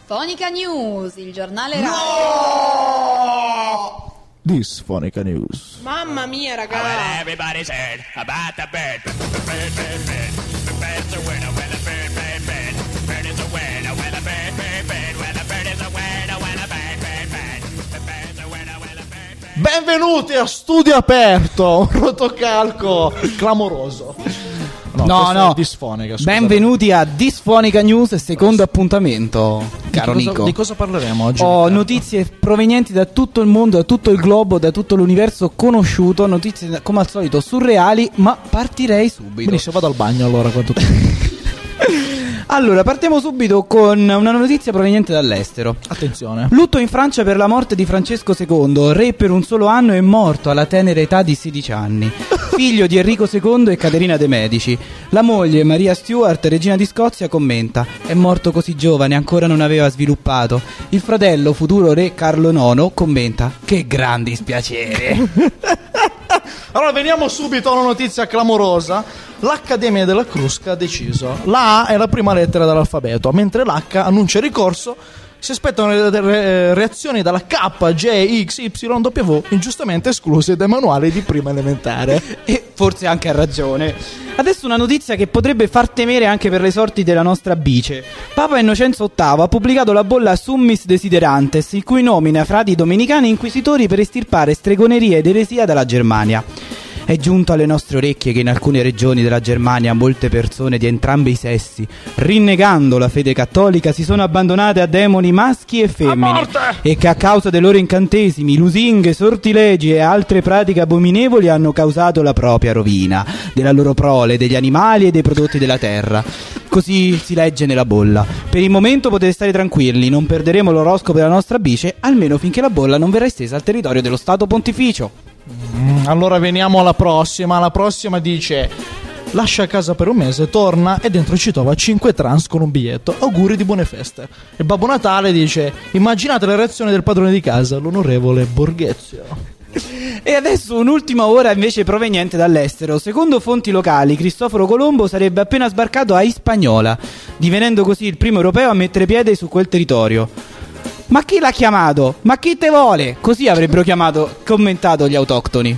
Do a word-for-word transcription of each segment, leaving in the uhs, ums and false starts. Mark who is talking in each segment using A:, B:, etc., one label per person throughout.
A: Disfonica News, il giornale radio.
B: No! Disfonica News.
C: Mamma mia, ragazzi.
D: Well, everybody's heard about the bird. Bird, bird, bird, bird. The bird's a winner when a bird, bird, bird. Bird is a winner when a bird, bird, bird. When a bird is a winner when a bird, bird, bird. The bird's a winner when a bird, bird.
B: Benvenuti a Studio Aperto, un rotocalco clamoroso. No,
E: No, no,
B: disfonica, scusa.
E: benvenuti a Disfonica News, secondo appuntamento, caro
B: di cosa,
E: Nico.
B: Di cosa parleremo oggi?
E: Ho
B: Riccardo?
E: notizie provenienti da tutto il mondo, da tutto il globo, da tutto l'universo conosciuto, notizie come al solito surreali, ma partirei subito.
B: Benissimo, vado al bagno allora quanto tempo.
E: Allora, partiamo subito con una notizia proveniente dall'estero.
B: Attenzione.
E: Lutto in Francia per la morte di Francesco secondo, re per un solo anno e morto alla tenera età di sedici anni. Figlio di Enrico secondo e Caterina de' Medici. La moglie, Maria Stuart, regina di Scozia, commenta: è morto così giovane, ancora non aveva sviluppato. Il fratello, futuro re Carlo nono, commenta: che gran dispiacere.
B: Allora veniamo subito a una notizia clamorosa. L'Accademia della Crusca ha deciso: la A è la prima lettera dell'alfabeto, mentre l'H annuncia ricorso. Si aspettano re- re- reazioni dalla K, J, X, Y, W, ingiustamente escluse dai manuali di prima elementare.
E: E forse anche ha ragione. Adesso una notizia che potrebbe far temere anche per le sorti della nostra bice. Papa Innocenzo ottavo ha pubblicato la bolla Summis Desiderantes, in cui nomina frati domenicani inquisitori per estirpare stregoneria ed eresia dalla Germania. È giunto alle nostre orecchie che in alcune regioni della Germania molte persone di entrambi i sessi, rinnegando la fede cattolica, si sono abbandonate a demoni maschi e femmine, e che a causa dei loro incantesimi, lusinghe, sortilegi e altre pratiche abominevoli hanno causato la propria rovina, della loro prole, degli animali e dei prodotti della terra. Così si legge nella bolla. Per il momento potete stare tranquilli, non perderemo l'oroscopo della nostra bice, almeno finché la bolla non verrà estesa al territorio dello Stato Pontificio.
B: Mm, allora veniamo alla prossima. La prossima dice: lascia casa per un mese, torna e dentro ci trova cinque trans con un biglietto. Auguri di buone feste. E Babbo Natale dice: immaginate la reazione del padrone di casa, l'onorevole Borghezio.
E: E adesso un'ultima ora invece proveniente dall'estero. Secondo fonti locali, Cristoforo Colombo sarebbe appena sbarcato a Hispaniola, divenendo così il primo europeo a mettere piede su quel territorio. Ma chi l'ha chiamato? Ma chi te vuole? Così avrebbero chiamato, commentato gli autoctoni.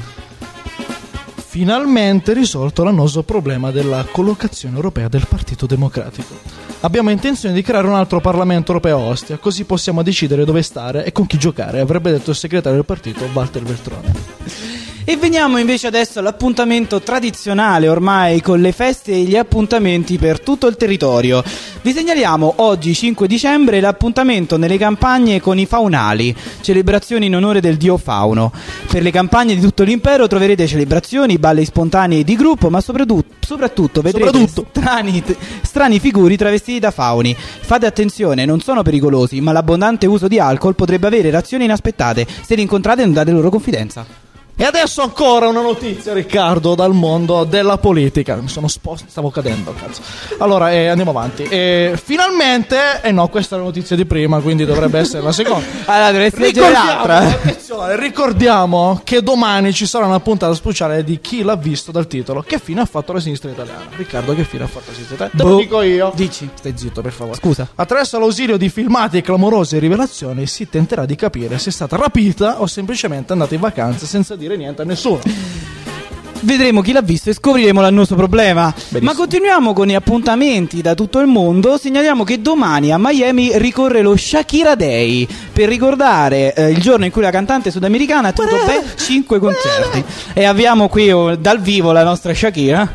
B: Finalmente risolto l'annoso problema della collocazione europea del Partito Democratico. Abbiamo intenzione di creare un altro Parlamento europeo a Ostia, così possiamo decidere dove stare e con chi giocare, avrebbe detto il segretario del partito Walter Veltroni.
E: E veniamo invece adesso all'appuntamento tradizionale ormai, con le feste e gli appuntamenti per tutto il territorio. Vi segnaliamo oggi cinque dicembre l'appuntamento nelle campagne con i faunali, celebrazioni in onore del dio Fauno. Per le campagne di tutto l'impero troverete celebrazioni, balli spontanei di gruppo, ma soprattutto, soprattutto vedrete
B: soprattutto.
E: Strani, strani figuri travestiti da fauni. Fate attenzione, non sono pericolosi, ma l'abbondante uso di alcol potrebbe avere reazioni inaspettate. Se li incontrate non date loro confidenza.
B: E adesso ancora una notizia, Riccardo, dal mondo della politica. Mi sono sposto, stavo cadendo, cazzo. Allora, eh, andiamo avanti. Eh, finalmente, e eh no, questa è la notizia di prima, quindi dovrebbe essere la seconda.
E: Allora, dovresti leggere l'altra.
B: Attenzione, ricordiamo che domani ci sarà una puntata speciale di Chi l'ha visto dal titolo. Che fine ha fatto la sinistra italiana? Riccardo, che fine ha fatto la sinistra italiana? Te
E: Boh.
B: lo dico io.
E: Dici.
B: Stai zitto, per favore.
E: Scusa.
B: Attraverso l'ausilio di filmati e clamorose rivelazioni si tenterà di capire se è stata rapita o semplicemente andata in vacanza senza dire niente a nessuno.
E: Vedremo chi l'ha visto e scopriremo l'annoso problema.
B: Benissimo.
E: Ma continuiamo con gli appuntamenti da tutto il mondo. Segnaliamo che domani a Miami ricorre lo Shakira Day, per ricordare eh, il giorno in cui la cantante sudamericana ha tenuto ben cinque concerti. E abbiamo qui oh, dal vivo la nostra Shakira.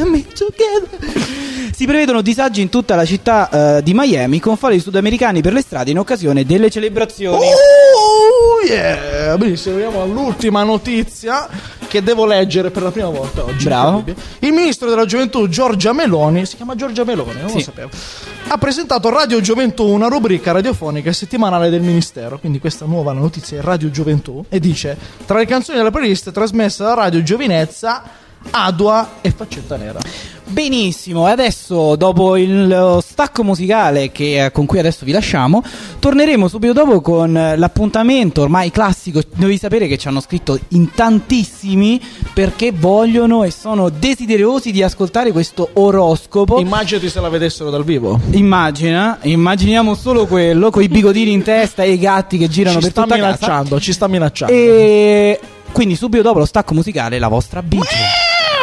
E: Si prevedono disagi in tutta la città eh, di Miami, con falli sudamericani per le strade in occasione delle celebrazioni.
B: Oh yeah! Benissimo, arriviamo all'ultima notizia che devo leggere per la prima volta oggi.
E: Bravo.
B: Il ministro della gioventù Giorgia Meloni, si chiama Giorgia Meloni, non
E: Sì.
B: lo sapevo, ha presentato Radio Gioventù, una rubrica radiofonica settimanale del ministero. Quindi questa nuova notizia è Radio Gioventù, e dice: tra le canzoni della playlist trasmessa da Radio Giovinezza adua e faccetta nera.
E: Benissimo, e adesso dopo il stacco musicale che, con cui adesso vi lasciamo, torneremo subito dopo con l'appuntamento ormai classico. Devi sapere che ci hanno scritto in tantissimi perché vogliono e sono desiderosi di ascoltare questo oroscopo.
B: Immaginati se la vedessero dal vivo.
E: Immagina, immaginiamo solo quello, con i bigodini in testa e i gatti che girano
B: Ci
E: per
B: sta
E: tutta
B: minacciando,
E: casa.
B: ci sta minacciando.
E: E quindi subito dopo lo stacco musicale la vostra bici.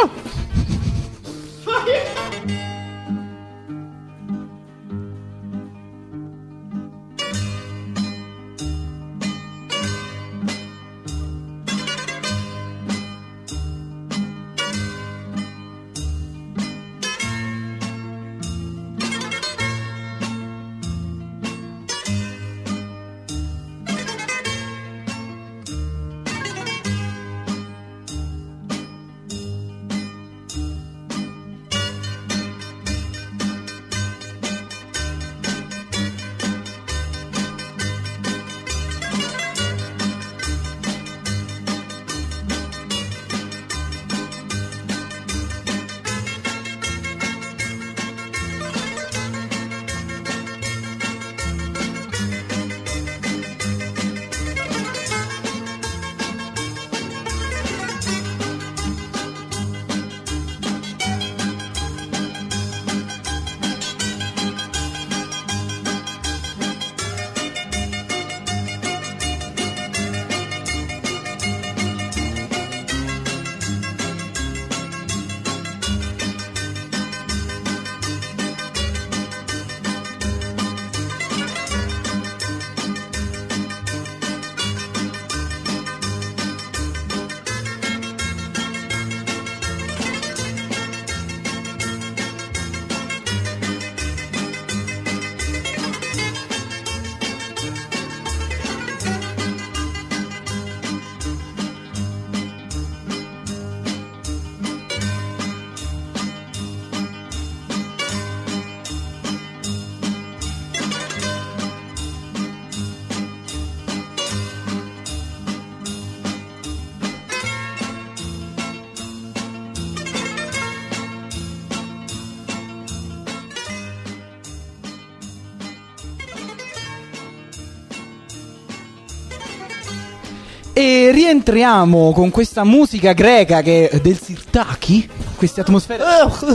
E: E rientriamo con questa musica greca che del Sirtaki, queste atmosfere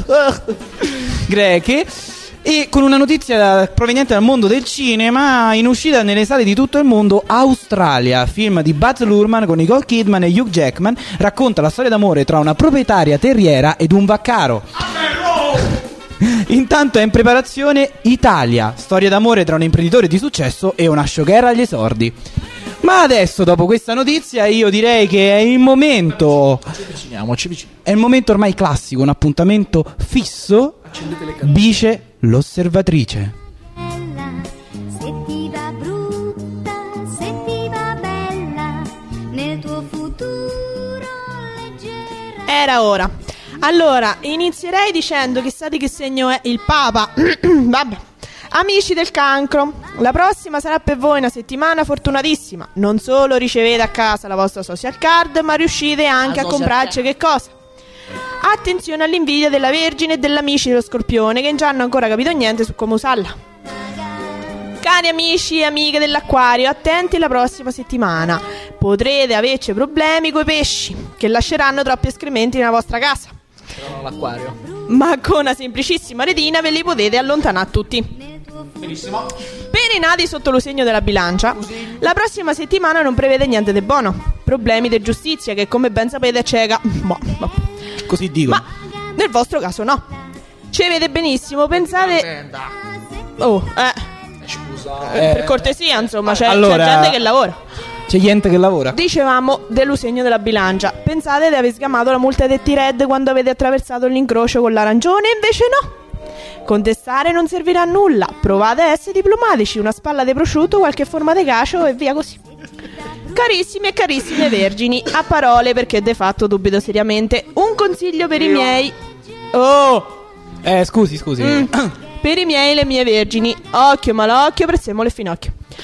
E: greche, e con una notizia proveniente dal mondo del cinema, in uscita nelle sale di tutto il mondo. Australia, film di Baz Luhrmann con Nicole Kidman e Hugh Jackman, racconta la storia d'amore tra una proprietaria terriera ed un vaccaro. Intanto è in preparazione Italia, storia d'amore tra un imprenditore di successo e una showgirl agli esordi. Ma adesso, dopo questa notizia, io direi che è il momento.
B: Ci avviciniamo, ci avviciniamo.
E: È il momento ormai classico, un appuntamento fisso. Bice l'osservatrice.
C: Se ti va brutta, se ti va bella, nel tuo futuro leggerai.
F: Era ora. Allora, inizierei dicendo chissà di che segno è il Papa. Vabbè. Amici del cancro, la prossima sarà per voi una settimana fortunatissima. Non solo ricevete a casa la vostra social card, ma riuscite anche a comprarci che cosa? Attenzione all'invidia della Vergine e dell'amici dello Scorpione, che non hanno ancora capito niente su come usarla. Cari amici e amiche dell'Acquario, attenti la prossima settimana. Potrete averci problemi coi pesci, che lasceranno troppi escrementi nella vostra casa.
B: L'acquario.
F: Ma con una semplicissima retina ve li potete allontanare tutti.
B: Benissimo.
F: Per i nati sotto lo segno della bilancia, la prossima settimana non prevede niente di buono. Problemi di giustizia che, come ben sapete, è cieca. Ma, ma,
E: Così dico.
F: ma nel vostro caso no. Ci vede benissimo, pensate. Oh, eh,
B: Scusa.
F: eh, per cortesia, insomma, c'è,
E: allora-
F: c'è gente che lavora.
E: C'è gente che lavora.
F: Dicevamo dello segno della bilancia. Pensate di aver sgamato la multa del T-Red quando avete attraversato l'incrocio con l'arancione, invece no. Contestare non servirà a nulla. Provate a essere diplomatici, una spalla di prosciutto, qualche forma di cacio e via così. Carissimi e carissime vergini, a parole perché de fatto dubito seriamente. Un consiglio per i miei. Oh!
E: Eh, scusi, scusi.
F: Mm. Per i miei e le mie vergini, occhio malocchio, prezzemolo e finocchio.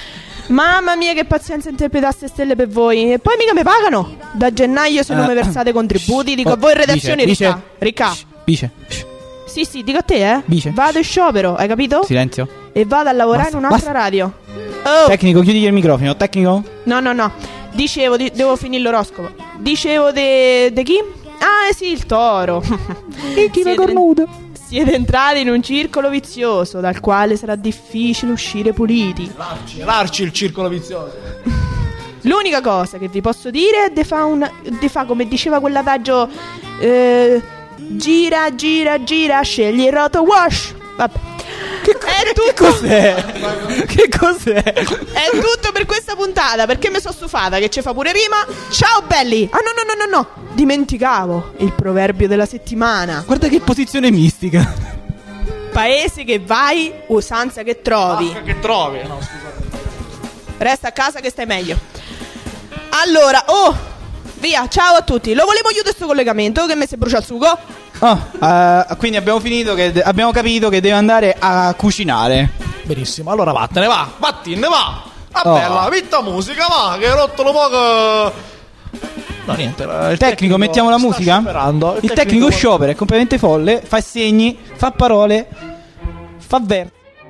F: Mamma mia, che pazienza interpretaste stelle per voi. E poi mica mi pagano. Da gennaio se non
E: Eh,
F: mi versate contributi. Dico
E: oh,
F: a voi in redazione,
E: Bice,
F: ricca. Ricca.
E: Shh, Bice, shh,
F: Sì, sì, dico a te, eh.
E: Bice.
F: Vado in sciopero, hai capito?
E: silenzio.
F: E vado a lavorare
E: Basta,
F: in un'altra
E: basta.
F: radio. Oh.
E: Tecnico, chiudi il microfono. Tecnico?
F: No, no, no. Dicevo, di- devo finire l'oroscopo. Dicevo de, de chi? Ah, eh sì, il toro.
E: E chi
F: Siete-
E: cornuto?
F: Siete entrati in un circolo vizioso dal quale sarà difficile uscire puliti.
B: Larci, larci il circolo vizioso.
F: L'unica cosa che vi posso dire è de fa, un, de fa come diceva quell'adagio eh, gira, gira, gira, scegli il roto wash. Vabbè. È tutto.
E: Cos'è? Che cos'è?
F: È tutto per questa puntata, perché mi sono stufata che ci fa pure rima. Ciao belli. Ah no no no no no. Dimenticavo il proverbio della settimana.
E: Guarda che posizione mistica.
F: Paese che vai, usanza che trovi.
B: Ah, che trovi? No, scusate.
F: Resta a casa che stai meglio. Allora, oh, via, ciao a tutti. Lo volevo chiudere questo collegamento che mi si brucia il sugo.
E: Oh, eh, quindi abbiamo finito che de- abbiamo capito che deve andare a cucinare.
B: Benissimo, allora vattene, va, vattene, va. Va
E: Oh.
B: bella, vitta musica, va, che hai rotto un po'. No, niente. la- Il
E: Tecnico, mettiamo la
B: sta
E: musica?
B: scioperando.
E: Il tecnico sciopera, è completamente folle, fa segni, fa parole, fa versi.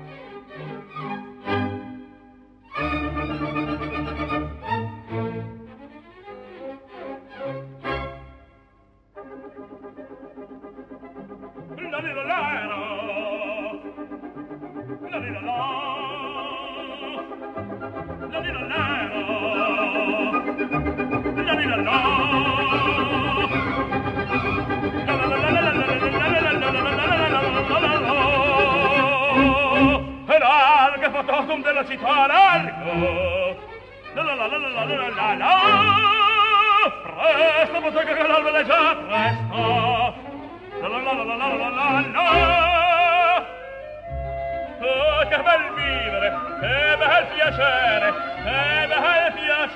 D: La di la la la. La di la la. La di la la la. La di la la. La la la la la la la la la la la. E larga fotocom della città largo. La la la la la la la la la. Presto, potrei che l'alba è già presto. La la la la la la la la. Oh, che bel vivere, che bel piacere, che bel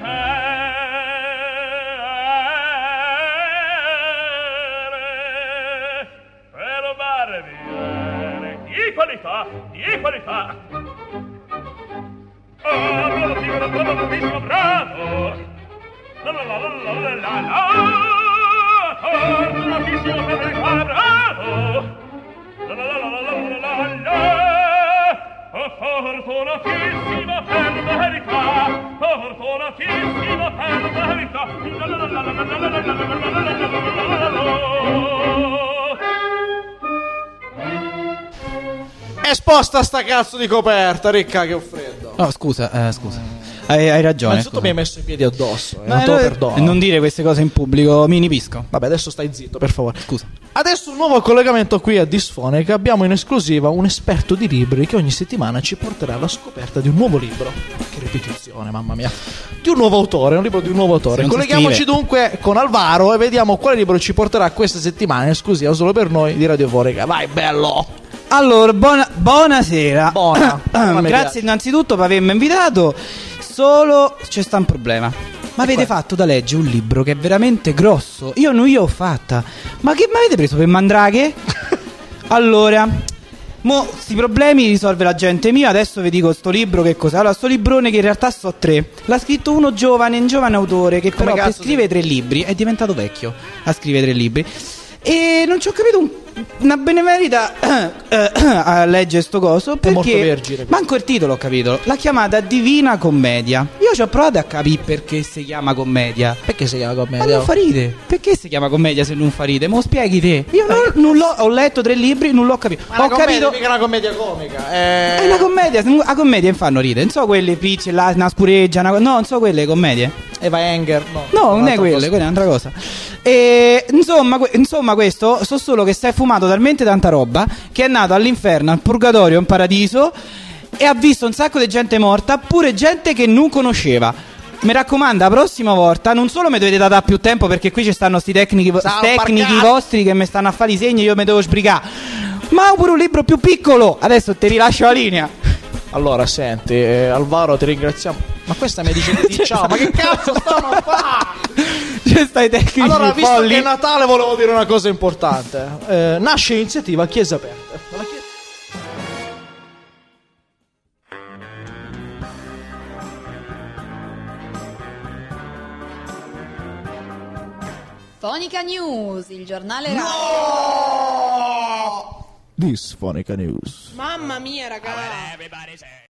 D: piacere. Per mare viene di qualità, di qualità. Oh, bravissimo, bravissimo, bravo. La la la la la la la la. Fortunatissimo per il bravo. La la la la la la la la. Oh, fortunatissimo per verità. Oh, fortunatissimo per verità. La la la la la la la la la la la.
B: Esposta sta cazzo di coperta, ricca, che ho freddo.
E: No, scusa, eh, scusa. Hai, hai ragione.
B: Innanzitutto mi hai messo i piedi addosso, eh,
E: Ma
B: non te lo
E: no,
B: perdono.
E: non dire queste cose in pubblico, mi inipisco.
B: Vabbè, adesso stai zitto, per favore.
E: Scusa.
B: Adesso un nuovo collegamento qui a Disfonica. Abbiamo in esclusiva un esperto di libri che ogni settimana ci porterà alla scoperta di un nuovo libro. Che ripetizione, mamma mia. Di un nuovo autore, un libro di un nuovo autore.
E: Se non si
B: Colleghiamoci
E: scrive.
B: dunque con Alvaro e vediamo quale libro ci porterà questa settimana in esclusiva solo per noi di Radiofonica. Vai, bello!
E: Allora, buona, buonasera.
B: Buona. Buona, mi
E: Grazie
B: piace.
E: innanzitutto per avermi invitato. Solo c'è sta un problema. Ma avete
B: qua.
E: fatto da leggere un libro che è veramente grosso. Io non io ho fatta. Ma che mi avete preso per mandraghe? Allora, mo sti problemi li risolve la gente mia. Adesso vi dico sto libro che cos'è. Allora, sto librone che in realtà so tre. L'ha scritto uno giovane, un giovane autore che
B: Come
E: però per
B: cazzo
E: scrivere tre libri è diventato vecchio a scrivere tre libri. E non ci ho capito un- una benemerita a leggere sto coso perché
B: molto vergine.
E: manco il titolo ho capito. L'ha chiamata Divina Commedia. Io ci ho provato a capire perché si chiama commedia.
B: Perché si chiama
E: Ma
B: commedia?
E: non fa ride. Perché si chiama commedia se non fa ride? Me lo spieghi te. Io non, non l'ho, ho letto tre libri, non l'ho capito.
B: Ma
E: Ho
B: una commedia,
E: capito.
B: mica una commedia comica. Eh...
E: È una commedia. A commedia non fanno ride. Non so quelle picce, là, una spureggia. Una... co- No, non so quelle commedie.
B: Eva Enger. No,
E: No, non è
B: un'altra
E: quelle,
B: cosa.
E: quella è un'altra cosa. E, insomma, que- insomma, questo so solo che si è fumato talmente tanta roba che è nato all'inferno, al purgatorio, in paradiso e ha visto un sacco di gente morta, pure gente che non conosceva. Mi raccomando, la prossima volta non solo mi dovete dare più tempo perché qui ci stanno sti tecnici, vo-
B: Ciao,
E: tecnici
B: parcazzo.
E: vostri che mi stanno a fare i segni e io mi devo sbrigare. Ma ho pure un libro più piccolo. Adesso ti rilascio la linea.
B: Allora, senti, eh, Alvaro, ti ringraziamo. Ma questa mi dice di ciao, ma che cazzo stanno a fare?
E: Ci stai tecnici
B: Allora, visto
E: folli.
B: che è Natale, volevo dire una cosa importante. Eh, nasce l'iniziativa Chiese Aperte. La chiesa...
A: Fonica News, il giornale radio.
B: Disfonica News.
F: Mamma mia, ragazzi.
D: Everybody say.